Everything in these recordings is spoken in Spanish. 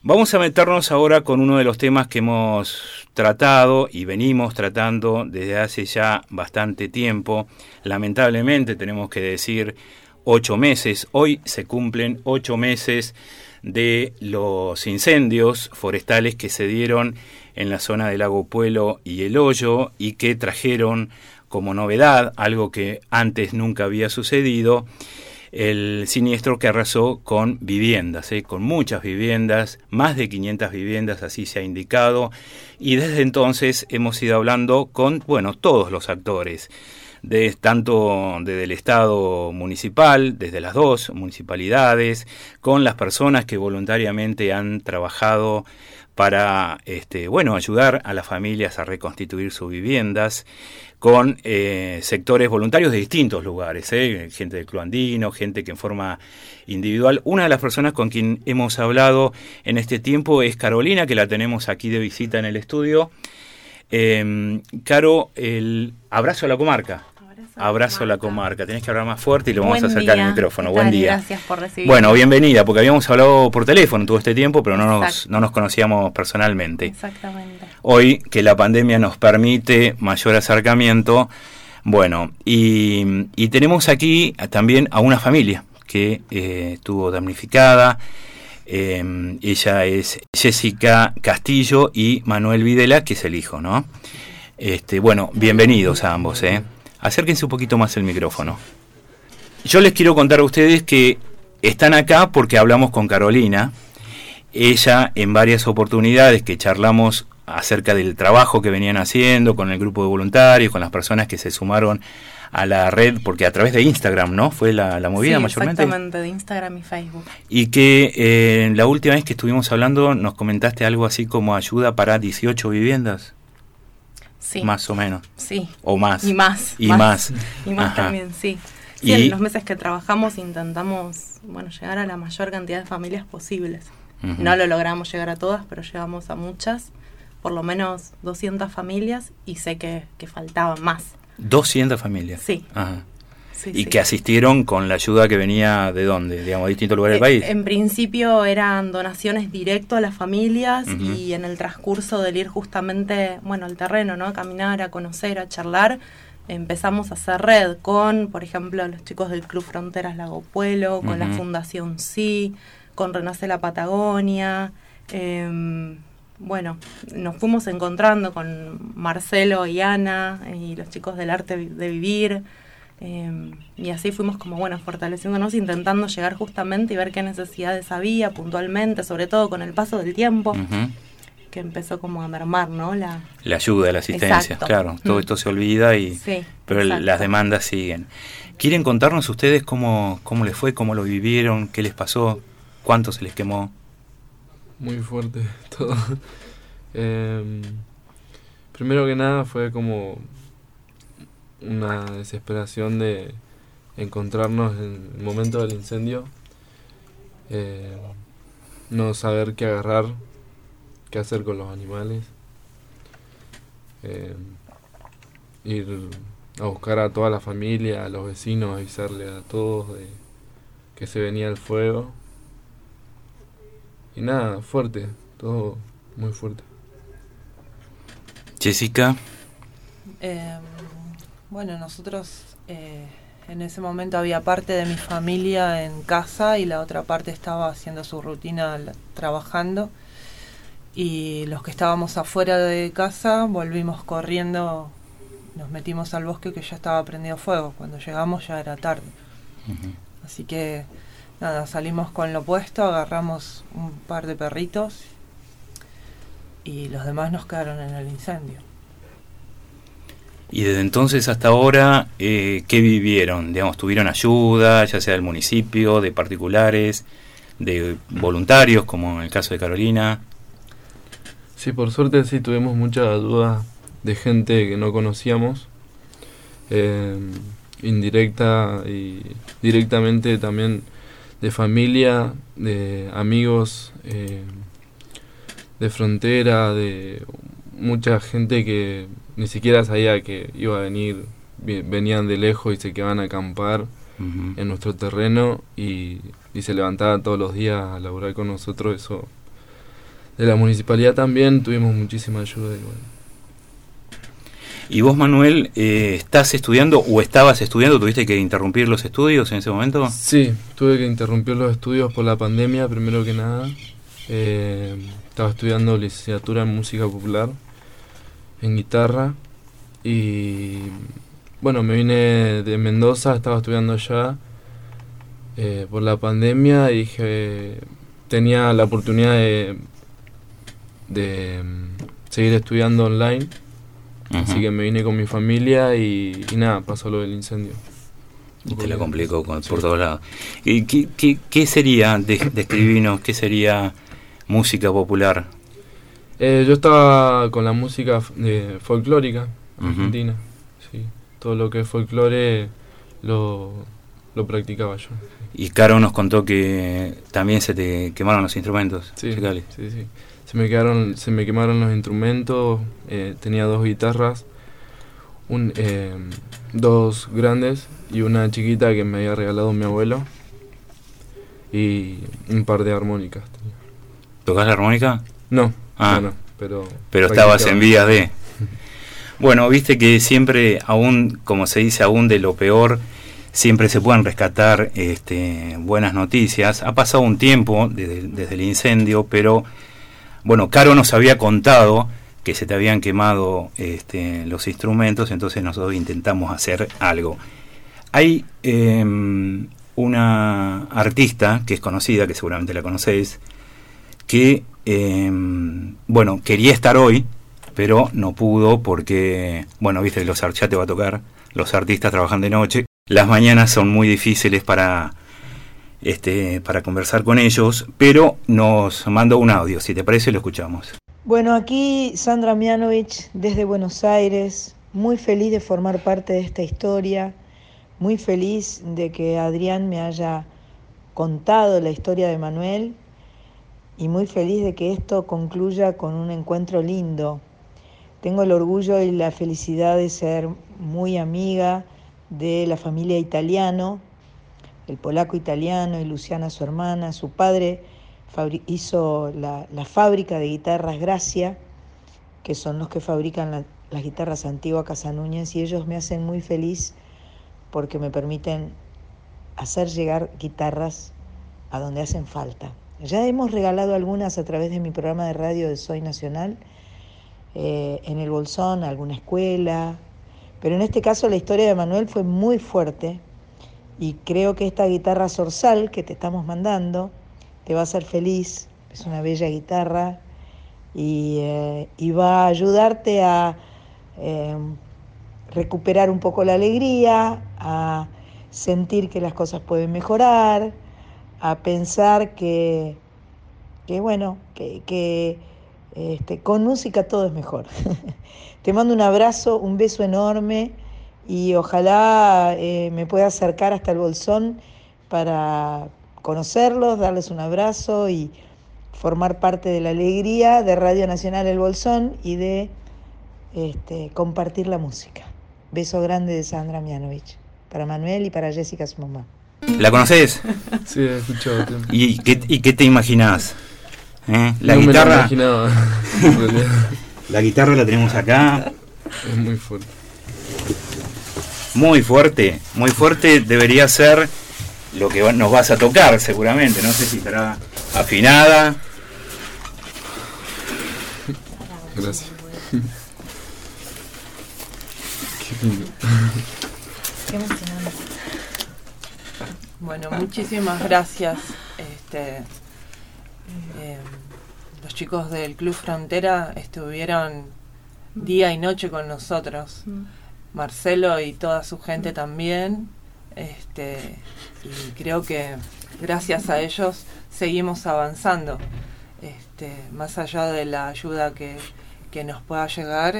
Vamos a meternos ahora con uno de los temas que hemos tratado y venimos tratando desde hace ya bastante tiempo. Lamentablemente tenemos que decir 8 meses. Hoy se cumplen 8 meses de los incendios forestales que se dieron en la zona del Lago Puelo y El Hoyo y que trajeron como novedad, algo que antes nunca había sucedido, el siniestro que arrasó con viviendas, con muchas viviendas, más de 500 viviendas, así se ha indicado, y desde entonces hemos ido hablando con, todos los actores, tanto desde el Estado municipal, desde las 2 municipalidades, con las personas que voluntariamente han trabajado para ayudar a las familias a reconstituir sus viviendas, con sectores voluntarios de distintos lugares, gente del Club Andino, gente que en forma individual. Una de las personas con quien hemos hablado en este tiempo es Carolina, que la tenemos aquí de visita en el estudio. Caro, el abrazo a la comarca. Abrazo a la comarca. Tenés que hablar más fuerte y lo vamos a acercar el micrófono. Buen día. Gracias por recibirme. Bueno, bienvenida, porque habíamos hablado por teléfono todo este tiempo, pero no nos conocíamos personalmente. Exactamente. Hoy, que la pandemia nos permite mayor acercamiento, y tenemos aquí también a una familia que estuvo damnificada. Ella es Jessica Castillo y Manuel Videla, que es el hijo, ¿no? Bienvenidos a ambos, Acérquense un poquito más el micrófono. Yo les quiero contar a ustedes que están acá porque hablamos con Carolina. Ella, en varias oportunidades que charlamos acerca del trabajo que venían haciendo con el grupo de voluntarios, con las personas que se sumaron a la red, porque a través de Instagram, ¿no? Fue la movida mayormente. Exactamente, de Instagram y Facebook. Y que la última vez que estuvimos hablando nos comentaste algo así como ayuda para 18 viviendas. Sí. Más o menos. Sí. O más. Y más. Y más. Y más también, sí. Sí, en los meses que trabajamos intentamos, llegar a la mayor cantidad de familias posibles. Uh-huh. No lo logramos llegar a todas, pero llegamos a muchas, por lo menos 200 familias, y sé que faltaban más. 200 familias. Sí. Ajá. Sí, y que asistieron con la ayuda que venía de dónde, digamos, de distintos lugares del país. En principio eran donaciones directo a las familias. Uh-huh. Y en el transcurso del ir justamente, al terreno, ¿no? A caminar, a conocer, a charlar, empezamos a hacer red con, por ejemplo, los chicos del Club Fronteras Lago Puelo, con la Fundación Sí, con Renace la Patagonia. Nos fuimos encontrando con Marcelo y Ana y los chicos del Arte de Vivir. Y así fuimos fortaleciéndonos, intentando llegar justamente y ver qué necesidades había puntualmente, sobre todo con el paso del tiempo, que empezó como a mermar, ¿no? La ayuda, la asistencia. Exacto. Claro, todo esto se olvida, pero las demandas siguen. ¿Quieren contarnos ustedes cómo les fue, cómo lo vivieron, qué les pasó, cuánto se les quemó? Muy fuerte todo. Primero que nada fue como una desesperación de encontrarnos en el momento del incendio, no saber qué agarrar, qué hacer con los animales, ir a buscar a toda la familia, a los vecinos, avisarle a todos de que se venía el fuego. Y nada, fuerte, todo muy fuerte. Jessica. Nosotros en ese momento había parte de mi familia en casa y la otra parte estaba haciendo su rutina trabajando, y los que estábamos afuera de casa volvimos corriendo, nos metimos al bosque que ya estaba prendido fuego. Cuando llegamos ya era tarde. Uh-huh. Así que nada, salimos con lo puesto, agarramos un par de perritos y los demás nos quedaron en el incendio. Y desde entonces hasta ahora, ¿qué vivieron? Digamos, ¿tuvieron ayuda, ya sea del municipio, de particulares, de voluntarios, como en el caso de Carolina? Sí, por suerte sí tuvimos mucha ayuda de gente que no conocíamos, indirecta y directamente también, de familia, de amigos, de frontera, de mucha gente que ni siquiera sabía que iba a venir, venían de lejos y se quedaban a acampar en nuestro terreno y se levantaban todos los días a laburar con nosotros. Eso de la municipalidad también tuvimos muchísima ayuda. Y, bueno. ¿Y vos, Manuel, estás estudiando o estabas estudiando? ¿Tuviste que interrumpir los estudios en ese momento? Sí, tuve que interrumpir los estudios por la pandemia, primero que nada. Estaba estudiando licenciatura en música popular, en guitarra, y bueno, me vine de Mendoza, estaba estudiando allá por la pandemia, y dije, tenía la oportunidad de seguir estudiando online. Así que me vine con mi familia y nada, pasó lo del incendio. Y te la complicó por todos lados. ¿Qué sería, describinos, qué sería música popular? Yo estaba con la música folclórica argentina. Sí, todo lo que es folclore lo practicaba yo. Y Caro nos contó que también se te quemaron los instrumentos. Sí, sí. Se me quemaron los instrumentos. Tenía 2 guitarras, 2 grandes y una chiquita que me había regalado mi abuelo, y un par de armónicas tenía. ¿Tocás la armónica? No, pero estabas en vías de... Bueno, viste que siempre, aún, como se dice, aún de lo peor, siempre se pueden rescatar buenas noticias. Ha pasado un tiempo desde el incendio, pero... Bueno, Caro nos había contado que se te habían quemado los instrumentos, entonces nosotros intentamos hacer algo. Hay una artista que es conocida, que seguramente la conocéis, que quería estar hoy, pero no pudo porque, viste, ya te va a tocar, los artistas trabajan de noche. Las mañanas son muy difíciles para conversar con ellos, pero nos mandó un audio, si te parece lo escuchamos. Bueno, aquí Sandra Mianovich desde Buenos Aires, muy feliz de formar parte de esta historia, muy feliz de que Adrián me haya contado la historia de Manuel y muy feliz de que esto concluya con un encuentro lindo. Tengo el orgullo y la felicidad de ser muy amiga de la familia Italiano, el polaco Italiano y Luciana, su hermana. Su padre hizo la fábrica de guitarras Gracia, que son los que fabrican las guitarras Antigua Casa Núñez, y ellos me hacen muy feliz porque me permiten hacer llegar guitarras a donde hacen falta. Ya hemos regalado algunas a través de mi programa de radio de Soy Nacional, en el Bolsón, a alguna escuela, pero en este caso la historia de Manuel fue muy fuerte. Y creo que esta guitarra Zorzal que te estamos mandando te va a hacer feliz. Es una bella guitarra y va a ayudarte a recuperar un poco la alegría, a sentir que las cosas pueden mejorar, a pensar que con música todo es mejor. Te mando un abrazo, un beso enorme. Y ojalá me pueda acercar hasta el Bolsón para conocerlos, darles un abrazo y formar parte de la alegría de Radio Nacional El Bolsón y de compartir la música. Beso grande de Sandra Mianovich, para Manuel y para Jessica, su mamá. ¿La conocés? Sí, he escuchado. ¿Y qué te imaginás? La no guitarra. Me la imaginaba, en realidad. La guitarra la tenemos acá. Es muy fuerte. Muy fuerte debería ser lo que nos vas a tocar seguramente, no sé si estará afinada. Gracias. Qué lindo. Qué emocionante. Bueno, muchísimas gracias. Los chicos del Club Frontera estuvieron día y noche con nosotros. Marcelo y toda su gente también, y creo que gracias a ellos seguimos avanzando, más allá de la ayuda que nos pueda llegar,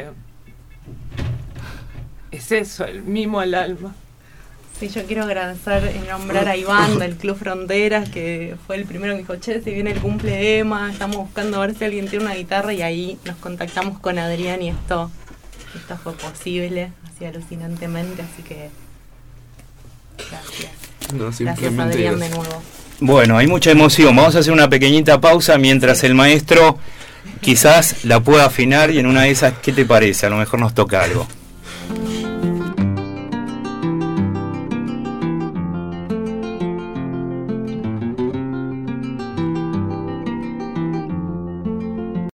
es eso, el mimo al alma. Sí, yo quiero agradecer y nombrar a Iván del Club Fronteras, que fue el primero que dijo, che, si viene el cumple de Emma, estamos buscando a ver si alguien tiene una guitarra, y ahí nos contactamos con Adrián y esto fue posible, así alucinantemente, así que gracias. No, gracias Adrián de nuevo. Bueno, hay mucha emoción. Vamos a hacer una pequeñita pausa mientras el maestro quizás la pueda afinar y en una de esas, ¿qué te parece? A lo mejor nos toca algo.